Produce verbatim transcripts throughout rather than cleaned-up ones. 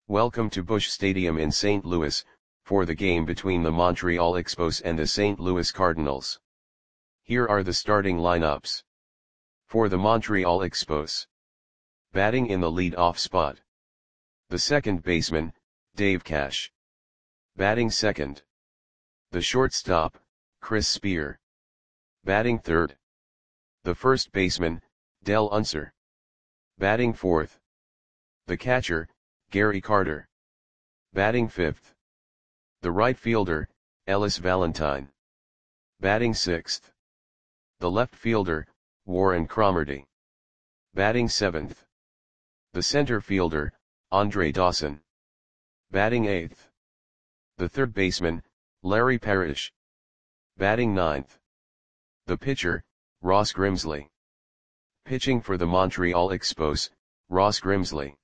Welcome to Busch Stadium in Saint Louis, for the game between the Montreal Expos and the Saint Louis Cardinals. Here are the starting lineups. For the Montreal Expos. Batting in the lead-off spot. The second baseman, Dave Cash. Batting second. The shortstop, Chris Spear. Batting third. The first baseman, Dell Unser. Batting fourth. The catcher, Gary Carter. Batting fifth. The right fielder, Ellis Valentine. Batting sixth. The left fielder, Warren Cromartie. Batting seventh. The center fielder, Andre Dawson. Batting eighth. The third baseman, Larry Parrish. Batting ninth. The pitcher, Ross Grimsley. Pitching for the Montreal Expos, Ross Grimsley.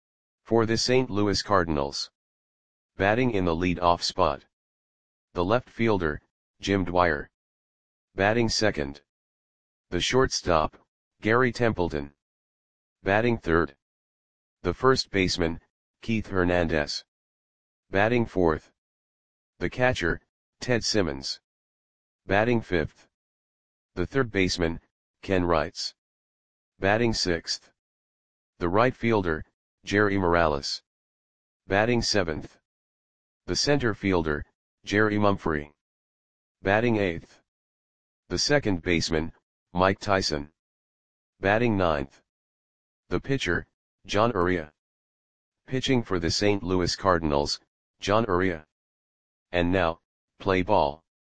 For the Saint Louis Cardinals. Batting in the lead-off spot. The left fielder, Jim Dwyer. Batting second. The shortstop, Gary Templeton. Batting third. The first baseman, Keith Hernandez. Batting fourth. The catcher, Ted Simmons. Batting fifth. The third baseman, Ken Wrights. Batting sixth. The right fielder, Jerry Morales. Batting seventh. The center fielder, Jerry Mumphrey. Batting eighth. The second baseman, Mike Tyson. Batting ninth. The pitcher, John Uria. Pitching for the Saint Louis Cardinals, John Uria. And now, play ball.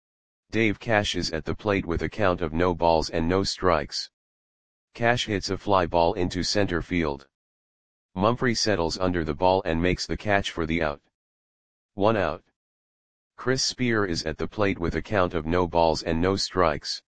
Dave Cash is at the plate with a count of no balls and no strikes. Cash hits a fly ball into center field. Mumphrey settles under the ball and makes the catch for the out. One out. Chris Spear is at the plate with a count of no balls and no strikes.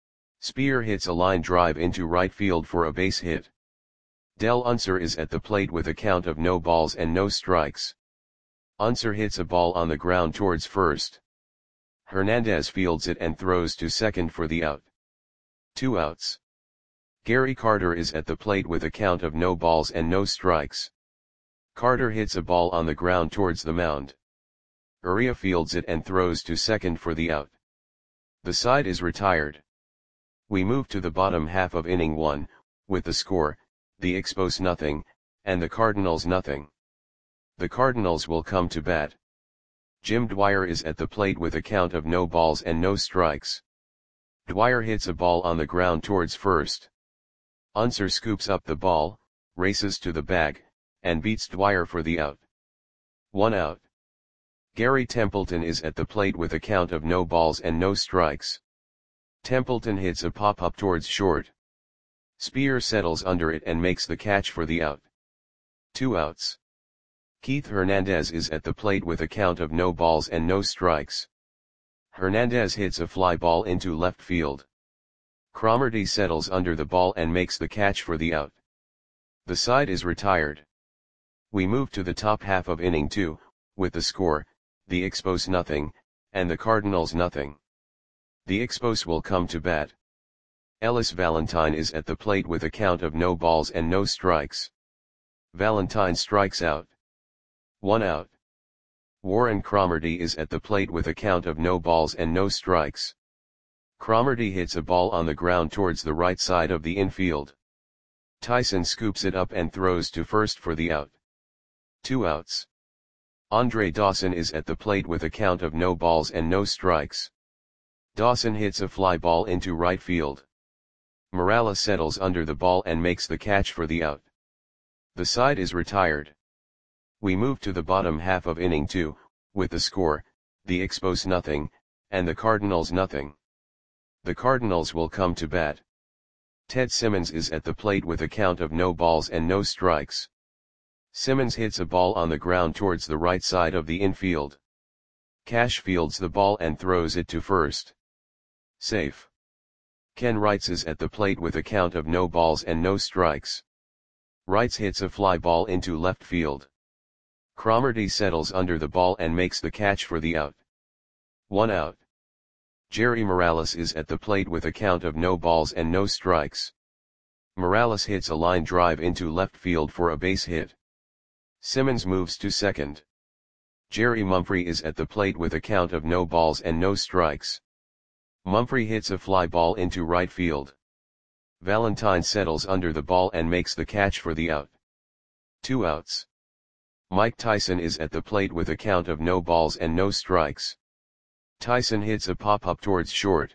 Spear hits a line drive into right field for a base hit. Dell Unser is at the plate with a count of no balls and no strikes. Unser hits a ball on the ground towards first. Hernandez fields it and throws to second for the out. Two outs. Gary Carter is at the plate with a count of no balls and no strikes. Carter hits a ball on the ground towards the mound. Uria fields it and throws to second for the out. The side is retired. We move to the bottom half of inning one, with the score, the Expos nothing, and the Cardinals nothing. The Cardinals will come to bat. Jim Dwyer is at the plate with a count of no balls and no strikes. Dwyer hits a ball on the ground towards first. Unser scoops up the ball, races to the bag, and beats Dwyer for the out. One out. Gary Templeton is at the plate with a count of no balls and no strikes. Templeton hits a pop-up towards short. Spear settles under it and makes the catch for the out. Two outs. Keith Hernandez is at the plate with a count of no balls and no strikes. Hernandez hits a fly ball into left field. Cromartie settles under the ball and makes the catch for the out. The side is retired. We move to the top half of inning two, with the score, the Expos nothing, and the Cardinals nothing. The Expos will come to bat. Ellis Valentine is at the plate with a count of no balls and no strikes. Valentine strikes out. One out. Warren Cromartie is at the plate with a count of no balls and no strikes. Cromartie hits a ball on the ground towards the right side of the infield. Tyson scoops it up and throws to first for the out. Two outs. Andre Dawson is at the plate with a count of no balls and no strikes. Dawson hits a fly ball into right field. Morales settles under the ball and makes the catch for the out. The side is retired. We move to the bottom half of inning two, with the score, the Expos nothing, and the Cardinals nothing. The Cardinals will come to bat. Ted Simmons is at the plate with a count of no balls and no strikes. Simmons hits a ball on the ground towards the right side of the infield. Cash fields the ball and throws it to first. Safe. Ken Wrights is at the plate with a count of no balls and no strikes. Wrights hits a fly ball into left field. Cromartie settles under the ball and makes the catch for the out. One out. Jerry Morales is at the plate with a count of no balls and no strikes. Morales hits a line drive into left field for a base hit. Simmons moves to second. Jerry Mumphrey is at the plate with a count of no balls and no strikes. Mumphrey hits a fly ball into right field. Valentine settles under the ball and makes the catch for the out. Two outs. Mike Tyson is at the plate with a count of no balls and no strikes. Tyson hits a pop-up towards short.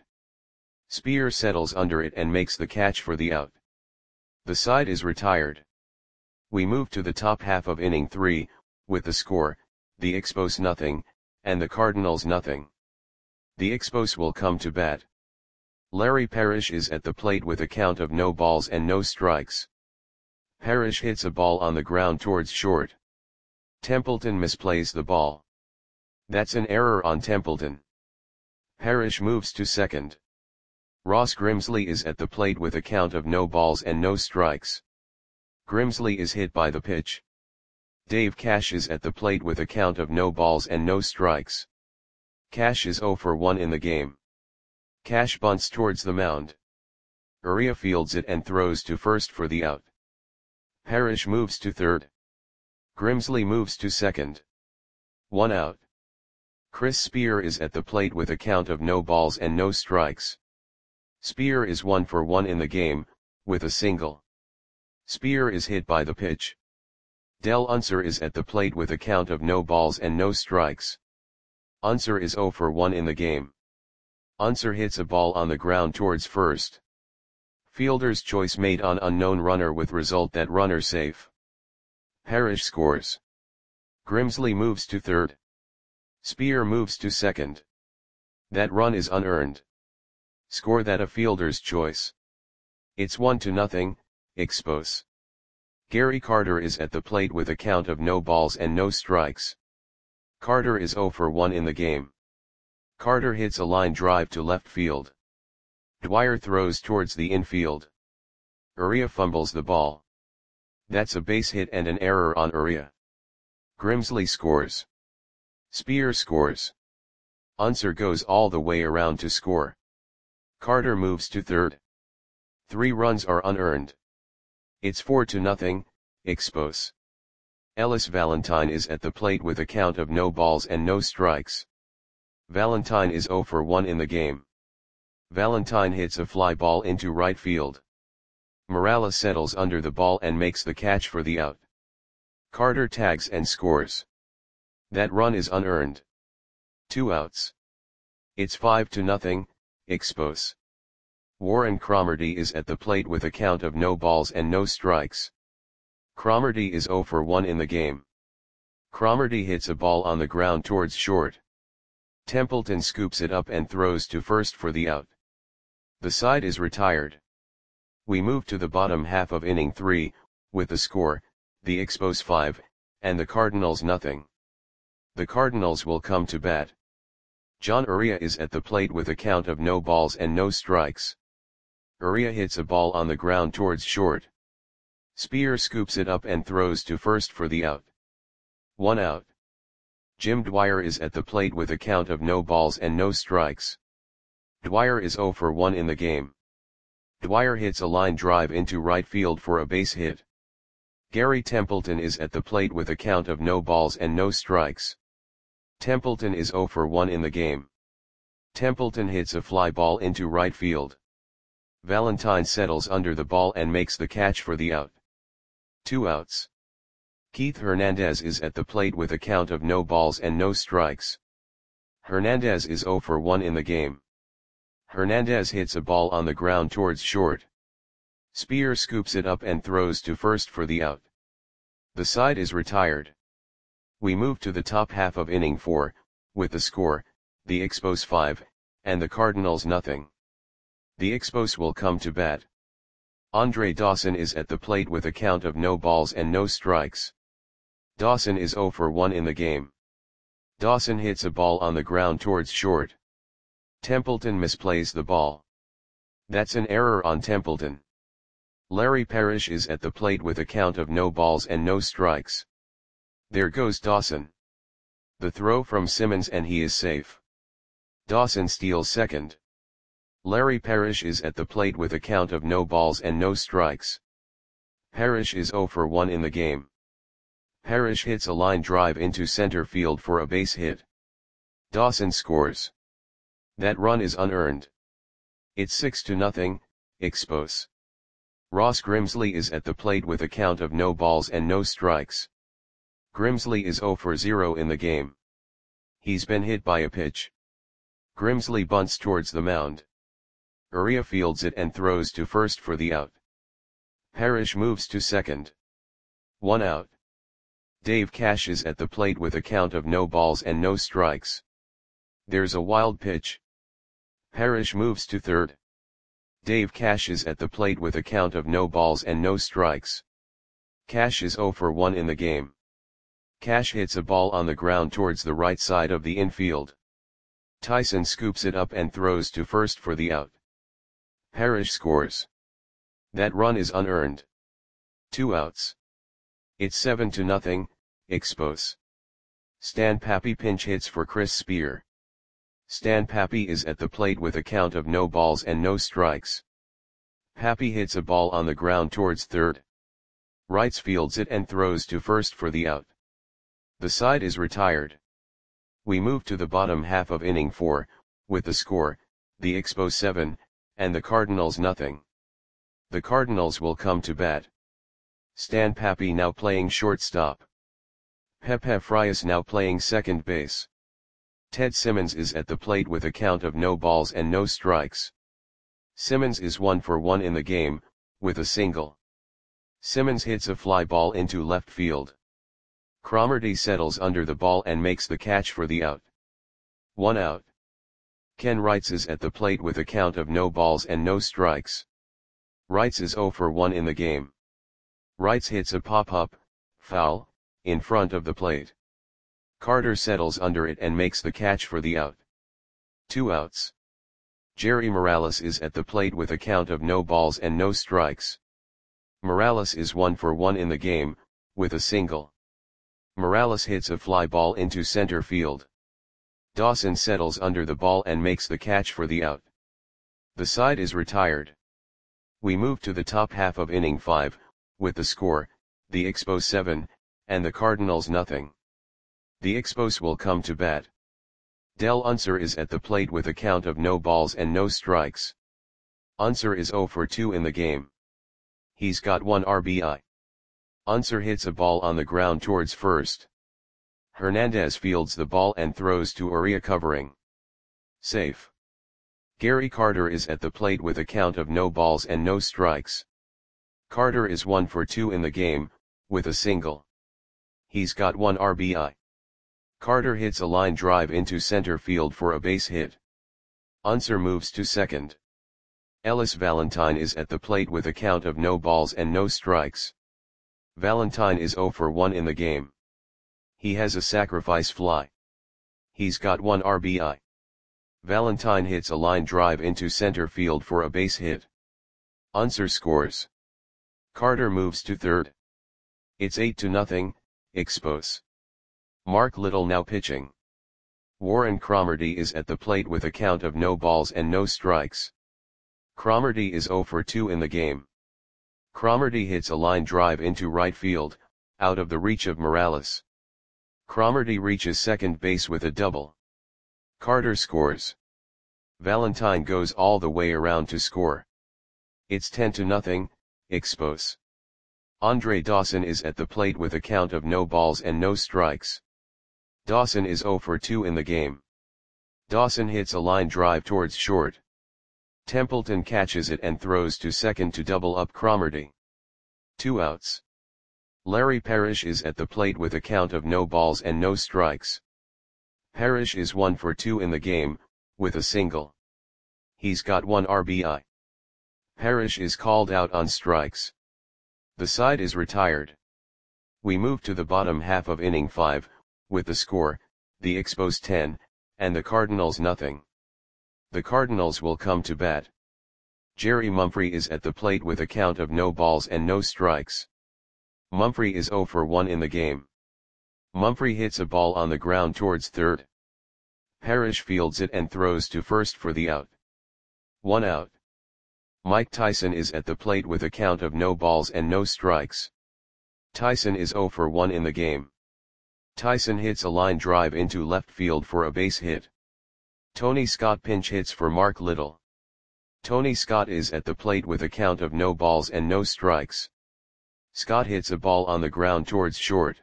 Spear settles under it and makes the catch for the out. The side is retired. We move to the top half of inning three, with the score, the Expos nothing, and the Cardinals nothing. The Expos will come to bat. Larry Parrish is at the plate with a count of no balls and no strikes. Parrish hits a ball on the ground towards short. Templeton misplays the ball. That's an error on Templeton. Parrish moves to second. Ross Grimsley is at the plate with a count of no balls and no strikes. Grimsley is hit by the pitch. Dave Cash is at the plate with a count of no balls and no strikes. Cash is oh for one in the game. Cash bunts towards the mound. Uria fields it and throws to first for the out. Parrish moves to third. Grimsley moves to second. One out. Chris Spear is at the plate with a count of no balls and no strikes. Spear is one for one in the game, with a single. Spear is hit by the pitch. Del Unser is at the plate with a count of no balls and no strikes. Unser is oh for one in the game. Unser hits a ball on the ground towards first. Fielder's choice made on unknown runner with result that runner safe. Parrish scores. Grimsley moves to third. Spear moves to second. That run is unearned. Score that a fielder's choice. It's one to nothing, Expos. Gary Carter is at the plate with a count of no balls and no strikes. Carter is oh for one in the game. Carter hits a line drive to left field. Dwyer throws towards the infield. Uria fumbles the ball. That's a base hit and an error on Uria. Grimsley scores. Spear scores. Unser goes all the way around to score. Carter moves to third. Three runs are unearned. It's four to nothing, Expos. Ellis Valentine is at the plate with a count of no balls and no strikes. Valentine is oh for one in the game. Valentine hits a fly ball into right field. Morales settles under the ball and makes the catch for the out. Carter tags and scores. That run is unearned. Two outs. It's five to nothing, Expos. Warren Cromartie is at the plate with a count of no balls and no strikes. Cromartie is oh for one in the game. Cromartie hits a ball on the ground towards short. Templeton scoops it up and throws to first for the out. The side is retired. We move to the bottom half of inning three, with the score, the Expos five, and the Cardinals nothing. The Cardinals will come to bat. John Uria is at the plate with a count of no balls and no strikes. Uria hits a ball on the ground towards short. Spear scoops it up and throws to first for the out. One out. Jim Dwyer is at the plate with a count of no balls and no strikes. Dwyer is oh for one in the game. Dwyer hits a line drive into right field for a base hit. Gary Templeton is at the plate with a count of no balls and no strikes. Templeton is oh for one in the game. Templeton hits a fly ball into right field. Valentine settles under the ball and makes the catch for the out. Two outs. Keith Hernandez is at the plate with a count of no balls and no strikes. Hernandez is oh for one in the game. Hernandez hits a ball on the ground towards short. Spear scoops it up and throws to first for the out. The side is retired. We move to the top half of inning four, with the score, the Expos five, and the Cardinals nothing. The Expos will come to bat. Andre Dawson is at the plate with a count of no balls and no strikes. Dawson is oh for one in the game. Dawson hits a ball on the ground towards short. Templeton misplays the ball. That's an error on Templeton. Larry Parrish is at the plate with a count of no balls and no strikes. There goes Dawson. The throw from Simmons and he is safe. Dawson steals second. Larry Parrish is at the plate with a count of no balls and no strikes. Parrish is oh for one in the game. Parrish hits a line drive into center field for a base hit. Dawson scores. That run is unearned. It's six to nothing, Expos. Ross Grimsley is at the plate with a count of no balls and no strikes. Grimsley is zero for zero in the game. He's been hit by a pitch. Grimsley bunts towards the mound. Uria fields it and throws to first for the out. Parrish moves to second. One out. Dave Cash is at the plate with a count of no balls and no strikes. There's a wild pitch. Parrish moves to third. Dave Cash is at the plate with a count of no balls and no strikes. Cash is zero for one in the game. Cash hits a ball on the ground towards the right side of the infield. Tyson scoops it up and throws to first for the out. Parrish scores. That run is unearned. Two outs. It's seven to nothing, Expos. Stan Pappy pinch hits for Chris Spear. Stan Pappy is at the plate with a count of no balls and no strikes. Pappy hits a ball on the ground towards third. Wrights fields it and throws to first for the out. The side is retired. We move to the bottom half of inning four, with the score, the Expos seven, and the Cardinals nothing. The Cardinals will come to bat. Stan Pappy now playing shortstop. Pepe Frias now playing second base. Ted Simmons is at the plate with a count of no balls and no strikes. Simmons is one for one in the game, with a single. Simmons hits a fly ball into left field. Cromartie settles under the ball and makes the catch for the out. One out. Ken Wrights is at the plate with a count of no balls and no strikes. Wrights is zero for one in the game. Wrights hits a pop-up, foul, in front of the plate. Carter settles under it and makes the catch for the out. Two outs. Jerry Morales is at the plate with a count of no balls and no strikes. Morales is one for one in the game, with a single. Morales hits a fly ball into center field. Dawson settles under the ball and makes the catch for the out. The side is retired. We move to the top half of inning five, with the score, the Expos seven, and the Cardinals nothing. The Expos will come to bat. Del Unser is at the plate with a count of no balls and no strikes. Unser is zero for two in the game. He's got one R B I. Unser hits a ball on the ground towards first. Hernandez fields the ball and throws to Uria covering. Safe. Gary Carter is at the plate with a count of no balls and no strikes. Carter is one for two in the game, with a single. He's got one R B I. Carter hits a line drive into center field for a base hit. Unser moves to second. Ellis Valentine is at the plate with a count of no balls and no strikes. Valentine is zero for one in the game. He has a sacrifice fly. He's got one R B I. Valentine hits a line drive into center field for a base hit. Unser scores. Carter moves to third. It's eight to nothing, Expos. Mark Little now pitching. Warren Cromartie is at the plate with a count of no balls and no strikes. Cromartie is zero for two in the game. Cromartie hits a line drive into right field, out of the reach of Morales. Cromartie reaches second base with a double. Carter scores. Valentine goes all the way around to score. It's ten to nothing, Expos. Andre Dawson is at the plate with a count of no balls and no strikes. Dawson is zero for two in the game. Dawson hits a line drive towards short. Templeton catches it and throws to second to double up Cromartie. Two outs. Larry Parrish is at the plate with a count of no balls and no strikes. Parrish is one for two in the game, with a single. He's got one R B I. Parrish is called out on strikes. The side is retired. We move to the bottom half of inning five, with the score, the Expos ten, and the Cardinals nothing. The Cardinals will come to bat. Jerry Mumphrey is at the plate with a count of no balls and no strikes. Mumphrey is zero for one in the game. Mumphrey hits a ball on the ground towards third. Parrish fields it and throws to first for the out. One out. Mike Tyson is at the plate with a count of no balls and no strikes. Tyson is zero for one in the game. Tyson hits a line drive into left field for a base hit. Tony Scott pinch hits for Mark Little. Tony Scott is at the plate with a count of no balls and no strikes. Scott hits a ball on the ground towards short.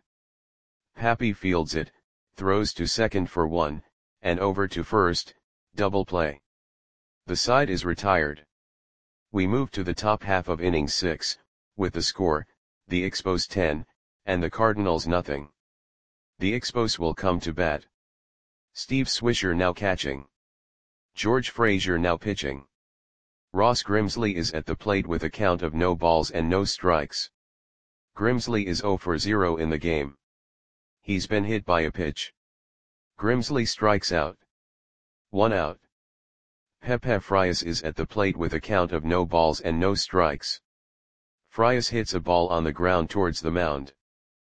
Pappy fields it, throws to second for one, and over to first, double play. The side is retired. We move to the top half of inning six, with the score, the Expos ten, and the Cardinals nothing. The Expos will come to bat. Steve Swisher now catching. George Frazier now pitching. Ross Grimsley is at the plate with a count of no balls and no strikes. Grimsley is zero for zero in the game. He's been hit by a pitch. Grimsley strikes out. One out. Pepe Frias is at the plate with a count of no balls and no strikes. Frias hits a ball on the ground towards the mound.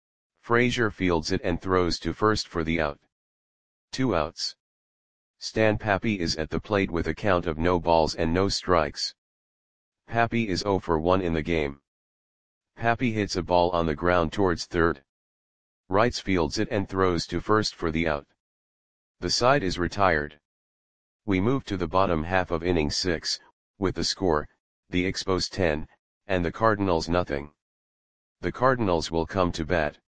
Frazier fields it and throws to first for the out. Two outs. Stan Pappy is at the plate with a count of no balls and no strikes. Pappy is zero for one in the game. Pappy hits a ball on the ground towards third. Wrights fields it and throws to first for the out. The side is retired. We move to the bottom half of inning six, with the score, the Expos ten, and the Cardinals nothing. The Cardinals will come to bat.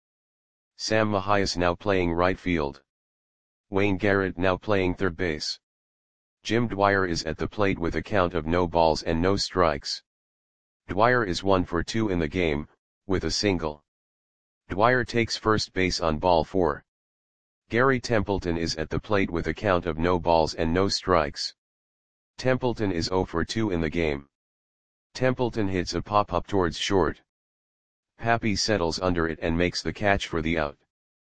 Sam Mahias now playing right field. Wayne Garrett now playing third base. Jim Dwyer is at the plate with a count of no balls and no strikes. Dwyer is one for two in the game, with a single. Dwyer takes first base on ball four. Gary Templeton is at the plate with a count of no balls and no strikes. Templeton is zero for two in the game. Templeton hits a pop-up towards short. Pappy settles under it and makes the catch for the out.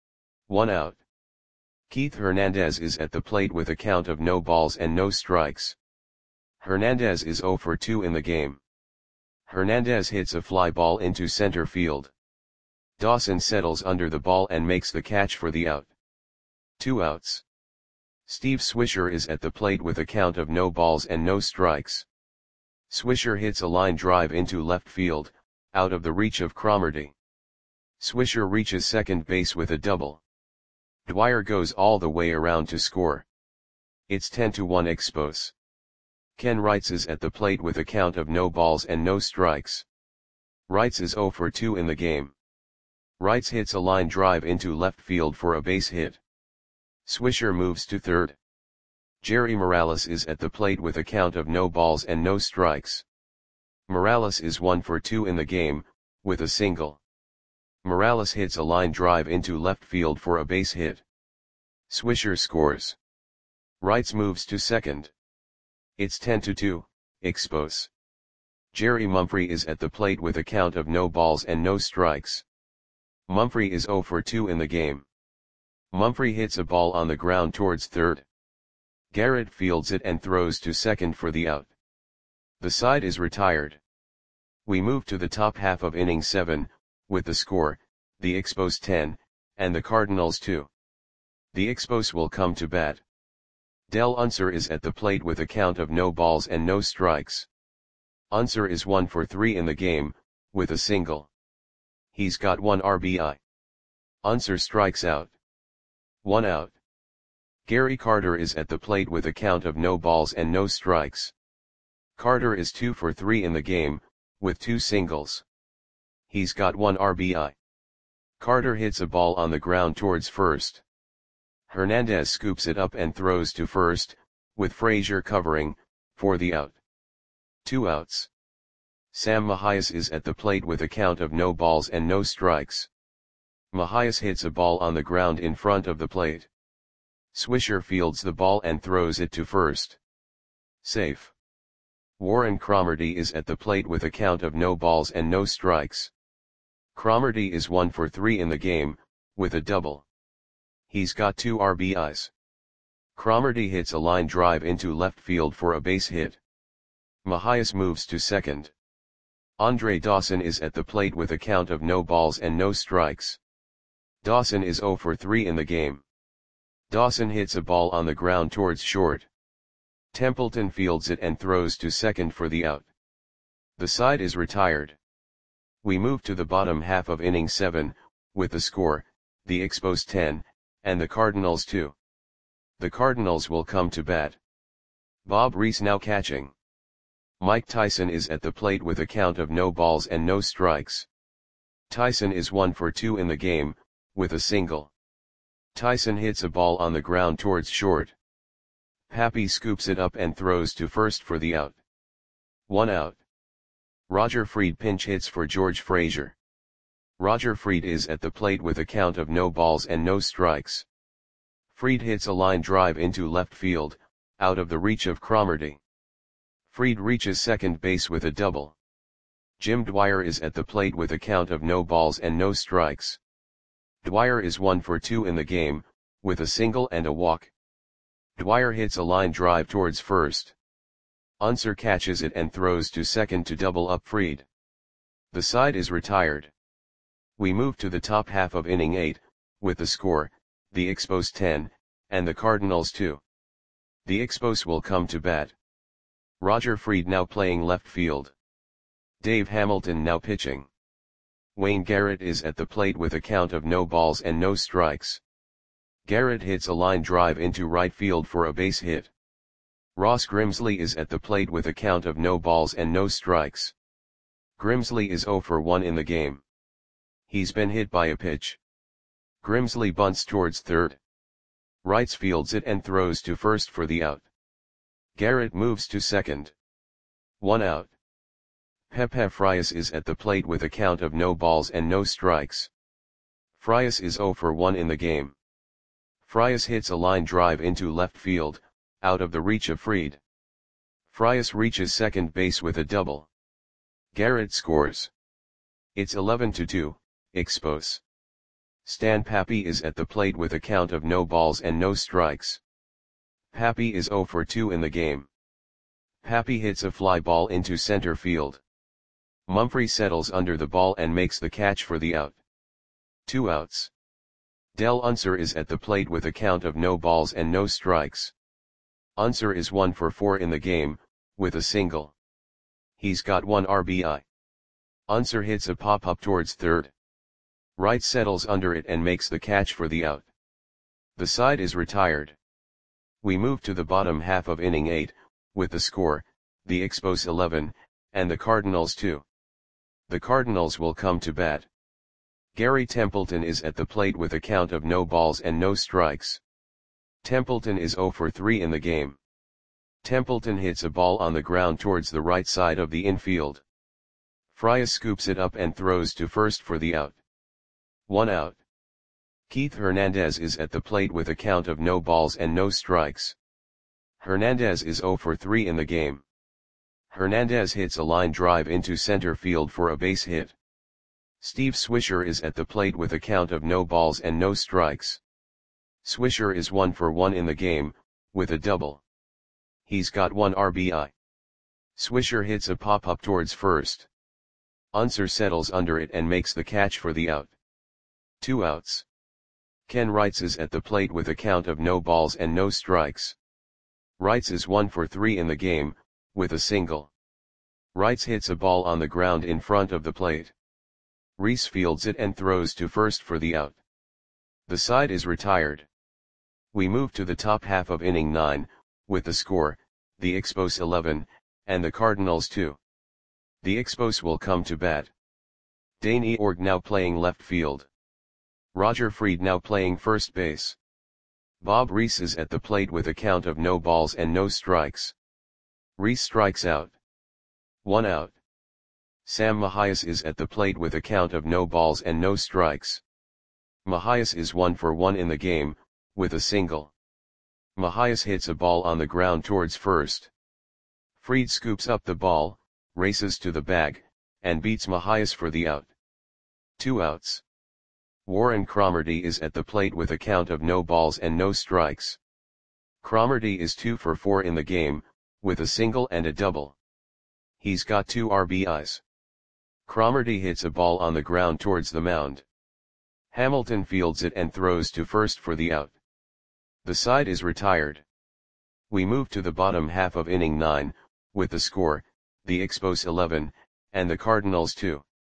One out. Keith Hernandez is at the plate with a count of no balls and no strikes. Hernandez is zero for two in the game. Hernandez hits a fly ball into center field. Dawson settles under the ball and makes the catch for the out. Two outs. Steve Swisher is at the plate with a count of no balls and no strikes. Swisher hits a line drive into left field, out of the reach of Cromartie. Swisher reaches second base with a double. Dwyer goes all the way around to score. It's ten to one Expos. Ken Wrights is at the plate with a count of no balls and no strikes. Wrights is zero for two in the game. Wrights hits a line drive into left field for a base hit. Swisher moves to third. Jerry Morales is at the plate with a count of no balls and no strikes. Morales is one for two in the game, with a single. Morales hits a line drive into left field for a base hit. Swisher scores. Wrights moves to second. It's ten to two, Expos. Jerry Mumphrey is at the plate with a count of no balls and no strikes. Mumphrey is zero for two in the game. Mumphrey hits a ball on the ground towards third. Garrett fields it and throws to second for the out. The side is retired. We move to the top half of inning seven, with the score, the Expos ten, and the Cardinals two. The Expos will come to bat. Del Unser is at the plate with a count of no balls and no strikes. Unser is one for three in the game, with a single. He's got one R B I. Unser strikes out. One out. Gary Carter is at the plate with a count of no balls and no strikes. Carter is two for three in the game, with two singles. He's got one R B I. Carter hits a ball on the ground towards first. Hernandez scoops it up and throws to first, with Frazier covering, for the out. Two outs. Sam Mahias is at the plate with a count of no balls and no strikes. Mahias hits a ball on the ground in front of the plate. Swisher fields the ball and throws it to first. Safe. Warren Cromartie is at the plate with a count of no balls and no strikes. Cromartie is one for three in the game, with a double. He's got two R B Is. Cromartie hits a line drive into left field for a base hit. Mahias moves to second. Andre Dawson is at the plate with a count of no balls and no strikes. Dawson is zero for three in the game. Dawson hits a ball on the ground towards short. Templeton fields it and throws to second for the out. The side is retired. We move to the bottom half of inning seven, with the score, the Expos ten, and the Cardinals two. The Cardinals will come to bat. Bob Reese now catching. Mike Tyson is at the plate with a count of no balls and no strikes. Tyson is one for two in the game, with a single. Tyson hits a ball on the ground towards short. Pappy scoops it up and throws to first for the out. One out. Roger Freed pinch hits for George Frazier. Roger Freed is at the plate with a count of no balls and no strikes. Freed hits a line drive into left field, out of the reach of Cromartie. Freed reaches second base with a double. Jim Dwyer is at the plate with a count of no balls and no strikes. Dwyer is one for two in the game, with a single and a walk. Dwyer hits a line drive towards first. Unser catches it and throws to second to double up Freed. The side is retired. We move to the top half of inning eight, with the score, the Expos ten, and the Cardinals two. The Expos will come to bat. Roger Freed now playing left field. Dave Hamilton now pitching. Wayne Garrett is at the plate with a count of no balls and no strikes. Garrett hits a line drive into right field for a base hit. Ross Grimsley is at the plate with a count of no balls and no strikes. Grimsley is zero for one in the game. He's been hit by a pitch. Grimsley bunts towards third. Wrights fields it and throws to first for the out. Garrett moves to second. One out. Pepe Frias is at the plate with a count of no balls and no strikes. Frias is zero for one in the game. Frias hits a line drive into left field, out of the reach of Freed. Frias reaches second base with a double. Garrett scores. It's eleven to two, Expos. Stan Pappy is at the plate with a count of no balls and no strikes. Pappy is zero for two in the game. Pappy hits a fly ball into center field. Mumphrey settles under the ball and makes the catch for the out. Two outs. Del Unser is at the plate with a count of no balls and no strikes. Unser is one for four in the game, with a single. He's got one R B I. Unser hits a pop-up towards third. Wright settles under it and makes the catch for the out. The side is retired. We move to the bottom half of inning eight, with the score, the Expos eleven, and the Cardinals two. The Cardinals will come to bat. Gary Templeton is at the plate with a count of no balls and no strikes. Templeton is zero for three in the game. Templeton hits a ball on the ground towards the right side of the infield. Frias scoops it up and throws to first for the out. One out. Keith Hernandez is at the plate with a count of no balls and no strikes. Hernandez is zero for three in the game. Hernandez hits a line drive into center field for a base hit. Steve Swisher is at the plate with a count of no balls and no strikes. Swisher is one for one in the game, with a double. He's got one R B I. Swisher hits a pop-up towards first. Unser settles under it and makes the catch for the out. Two outs. Ken Wrights is at the plate with a count of no balls and no strikes. Wrights is one for three in the game, with a single. Wrights hits a ball on the ground in front of the plate. Reese fields it and throws to first for the out. The side is retired. We move to the top half of inning nine, with the score, the Expos eleven, and the Cardinals two. The Expos will come to bat. Dane Eorg now playing left field. Roger Freed now playing first base. Bob Reese is at the plate with a count of no balls and no strikes. Reese strikes out. One out. Sam Mahias is at the plate with a count of no balls and no strikes. Mahias is one for one in the game, with a single. Mahias hits a ball on the ground towards first. Freed scoops up the ball, races to the bag, and beats Mahias for the out. Two outs. Warren Cromartie is at the plate with a count of no balls and no strikes. Cromartie is two for four in the game, with a single and a double. He's got two R B Is. Cromartie hits a ball on the ground towards the mound. Hamilton fields it and throws to first for the out. The side is retired. We move to the bottom half of inning nine, with the score, the Expos eleven, and the Cardinals two.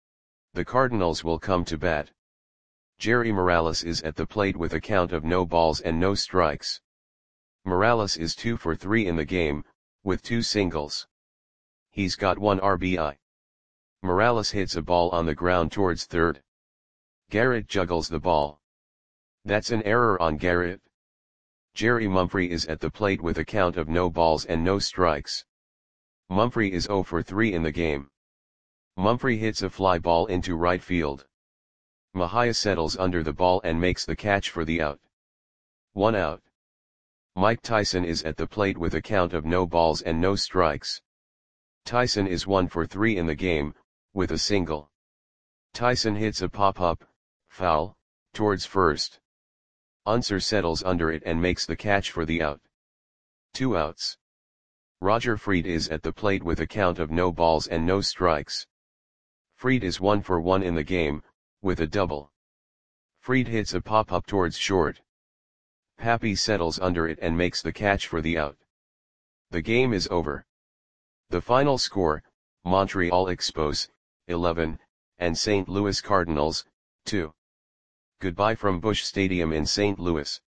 The Cardinals will come to bat. Jerry Morales is at the plate with a count of no balls and no strikes. Morales is two for three in the game, with two singles. He's got one R B I. Morales hits a ball on the ground towards third. Garrett juggles the ball. That's an error on Garrett. Jerry Mumphrey is at the plate with a count of no balls and no strikes. Mumphrey is zero for three in the game. Mumphrey hits a fly ball into right field. Mejia settles under the ball and makes the catch for the out. One out. Mike Tyson is at the plate with a count of no balls and no strikes. Tyson is one for three in the game, with a single. Tyson hits a pop-up, foul, towards first. Unser settles under it and makes the catch for the out. Two outs. Roger Freed is at the plate with a count of no balls and no strikes. Freed is one for one in the game, with a double. Freed hits a pop-up towards short. Pappy settles under it and makes the catch for the out. The game is over. The final score, Montreal Expos, eleven, and Saint Louis Cardinals, two. Goodbye from Busch Stadium in Saint Louis.